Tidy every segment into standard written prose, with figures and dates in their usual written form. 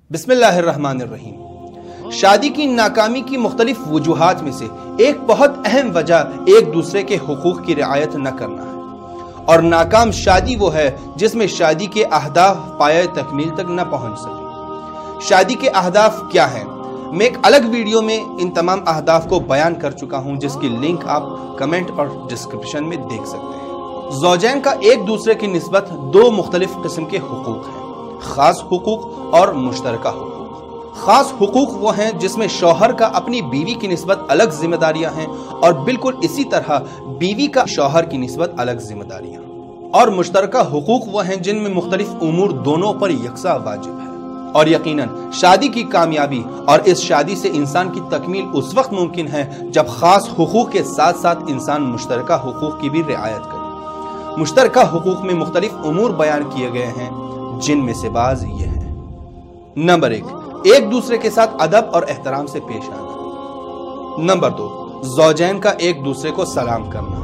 बिस्मिल्लाहिर्रहमानिर्रहीम। शादी की नाकामी की मुख्तलिफ वजूहात में से एक बहुत अहम वजह एक दूसरे के हुकूक की रियायत न करना है, और नाकाम शादी वो है जिसमें शादी के अहदाफ पाए तकमील तक न पहुंच सके। शादी के अहदाफ क्या हैं? मैं एक अलग वीडियो में इन तमाम अहदाफ को बयान कर चुका हूं, जिसकी लिंक आप कमेंट और डिस्क्रिप्शन में देख सकते हैं। ज़ौजैन का एक दूसरे की निस्बत दो मुख्तलिफ किस्म के हुकूक हैं, खास हुकूक और मुश्तरका हुकूक। खास हुकूक वो हैं जिसमें शौहर का अपनी बीवी की निस्बत अलग जिम्मेदारियां हैं, और बिल्कुल इसी तरह बीवी का शौहर की निस्बत अलग जिम्मेदारियां। और मुश्तरका हुकूक वो हैं जिनमें मुख्तलिफ उमूर दोनों पर यकसा वाजिब है। और यकीनन शादी की कामयाबी और इस शादी से इंसान की तकमील उस वक्त मुमकिन है जब खास हुकूक के साथ साथ इंसान मुश्तरका हुकूक की भी रियायत करे। मुश्तरका हुकूक में मुख्तलिफ उमूर बयान किए गए हैं, जिनमें से बाज ये हैं। नंबर एक दूसरे के साथ अदब और एहतराम से पेश आना। नंबर 2, ज़ौजैन का एक दूसरे को सलाम करना।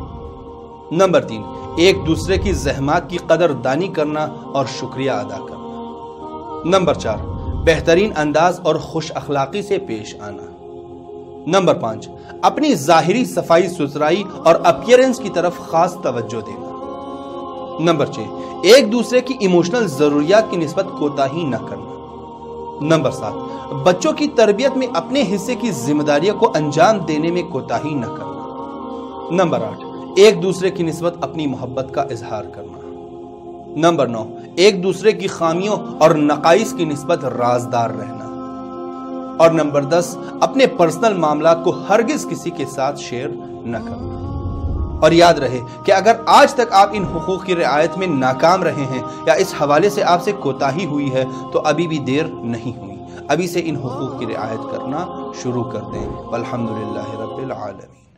नंबर 3, एक दूसरे की ज़हमात की कदरदानी करना और शुक्रिया अदा करना। नंबर 4, बेहतरीन अंदाज और खुश अखलाकी से पेश आना। नंबर 5, अपनी ज़ाहिरी सफाई सुथराई और अपीयरेंस की तरफ खास तवज्जो देना। नंबर 6, एक दूसरे की इमोशनल जरूरियात की निस्बत कोताही न करना। नंबर 7, बच्चों की तरबियत में अपने हिस्से की जिम्मेदारियों को अंजाम देने में कोताही न करना। नंबर 8, एक दूसरे की निस्बत अपनी मोहब्बत का इजहार करना। नंबर 9, एक दूसरे की खामियों और नकाइस की निस्बत राजदार रहना। और नंबर 10, अपने पर्सनल मामलात को हरगिज किसी के साथ शेयर न करना। और याद रहे कि अगर आज तक आप इन हुकूक की रियायत में नाकाम रहे हैं या इस हवाले से आपसे कोताही हुई है, तो अभी भी देर नहीं हुई। अभी से इन हुकूक की रियायत करना शुरू कर दें। अल्हम्दुलिल्लाहि रब्बिल आलमीन।